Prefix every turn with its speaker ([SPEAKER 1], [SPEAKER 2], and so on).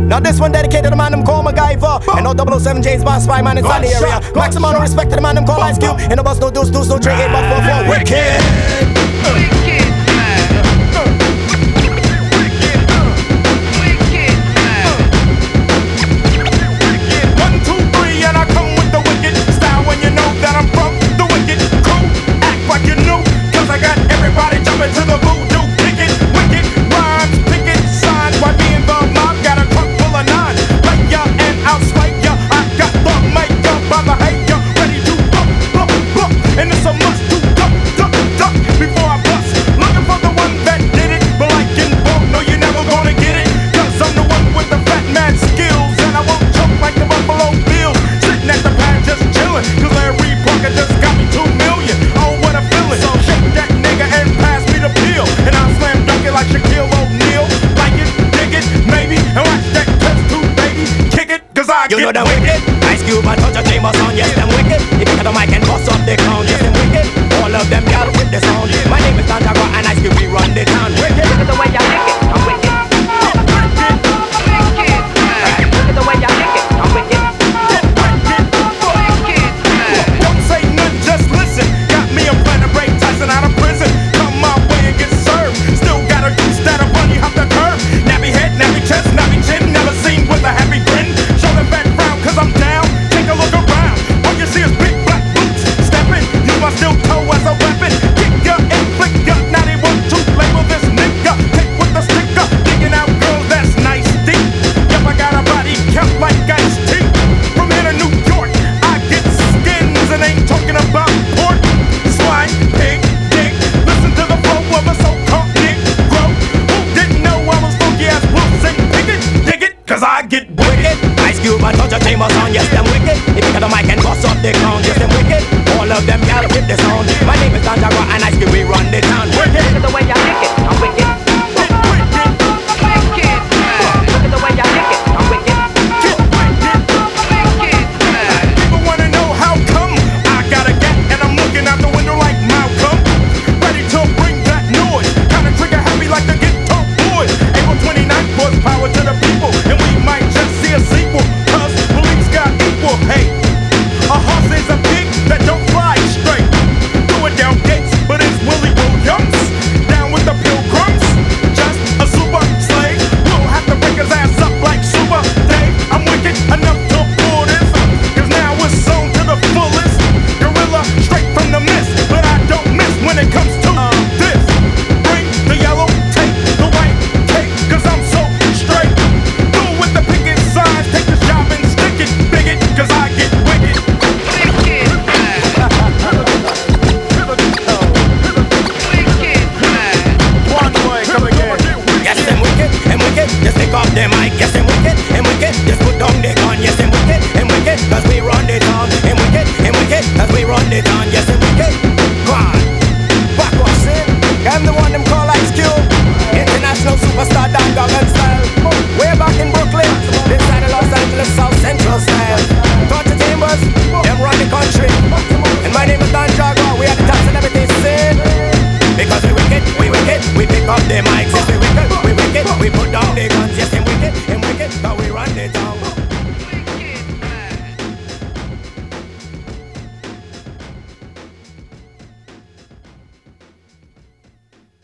[SPEAKER 1] Now this one dedicated to the man them call MacGyver. And no 007 James Bond spy man inside the area. Maximum respect to the man them call Ice Cube. And no bus no deuce, no 3 8 but 4 4. Wicked.
[SPEAKER 2] Wicked man. Wicked man.
[SPEAKER 3] 1, 2, 3, and I come with the wicked style when you know that I'm from the wicked crew. Act like you knew, cause I got everybody jumping to the voodoo. Kick it, wicked rhymes, pick it, signs. Why me and the mob got a trunk full of 9. Play ya and I'll slay ya. I got the makeup by the hater, ready to buck. And it's a must to duck before I bust. Looking for the one that did it, but like in bulk, no, you're never gonna get it. Cause I'm the one with the fat man skills, and I won't choke like the Buffalo Bills. Sitting at the pad just chillin', cause Larry Parker just got me 2 million. Oh, what a feeling. So shake that nigga and pass me the pill, and I'll slam dunk it like Shaquille O'Neal. Like it, dig it, maybe, and watch that test tube, baby. Kick it, cause I
[SPEAKER 1] You
[SPEAKER 3] get
[SPEAKER 1] know them wicked. Ice Cube and Touch a Chamber sound. Yes, them wicked. If you got the mic and bust up the crown. Yes, them wicked. All of them y'all with the sound. My name is Don Jaguar and Ice Cube, we run the town. Wicked.
[SPEAKER 4] Look at the way y'all kick it, I'm wicked.
[SPEAKER 2] Wicked man.
[SPEAKER 4] Look at the way y'all kick it, I'm wicked.
[SPEAKER 2] Wicked man.
[SPEAKER 3] Don't say nothing, just listen. Got me a plan to break Tyson out of prison. Come my way and get served. Still got a goose that a bunny hop the curb. Nappy head, nappy chest, nappy chin. Never seen with a happy grin. Show the back frown, cause I'm down. Take a look around. All you see is big black boots. Steppin', use my steel toe as a weapon. Kick ya and flick ya. Now they want to label this nigga. Take with the sticker. Digging out girls that's nice deep. Yep, I got a body count like Ice T. From here to New York, I get skins and ain't talking about pork. Swine, pig, dick. Listen to the flow of a so-called Negro. Who didn't know I was funky as Wilson? Pick it, dig it, cause I get wicked.
[SPEAKER 1] Ice Cube and Touch a Chamber sound. Yes, them wicked. If you got the mic and bust up the crown. Yes, them wicked. All of them y'all with the sound. My name is Don Jaguar and Ice Cube, we run the town. Wicked.
[SPEAKER 4] Look at the way y'all kick it, I'm wicked.
[SPEAKER 3] Get wicked,
[SPEAKER 2] Wicked man.
[SPEAKER 4] Look at the way y'all kick it, I'm wicked.
[SPEAKER 3] get wicked.
[SPEAKER 2] Wicked man.
[SPEAKER 3] People wanna know how come I got a gat and I'm looking out the window like Malcolm. Ready to bring that noise. Kinda trigger happy like the Guitar Boys. April 29th was power to the people, and we might just see a sequel. Cause police got equal hate. A horse is a pig that don't fly straight. Do it down gates, but it's Willie Williams. Down with the Pilgrims. Just a super slave. We'll have to break his ass up like Super Dave. I'm wicked enough to pull this. Cause now it's sewn to the fullest. Gorilla straight from the mist. But I don't miss when it comes to this. Bring the yellow tape, the white tape. Cause I'm so straight. Do it with the picket signs. Take this job and stick it. Bigot, cause I get wicked.
[SPEAKER 2] Wicked man. Wicked man.
[SPEAKER 3] One boy, come again.
[SPEAKER 1] Yes, them wicked and wicked. Just pick up the mic. Yes, them wicked and wicked. Just put down the gun. Yes, them wicked and wicked. Cause we run the town. And wicked, cause we run the town. Yes, them wicked. Go on. Back off, sin. I'm the one them call Ice Cube. International superstar Dan Goggin style. Way back in Brooklyn. This side of Los Angeles, South Central style. Touch the Chambers. Them run the country. And my name is Don Jaguar. We are the top celebrities, sin. Because we wicked, we pick up the mics. Yes, we wicked, we put down the guns. Yes, and wicked, cause we run the town.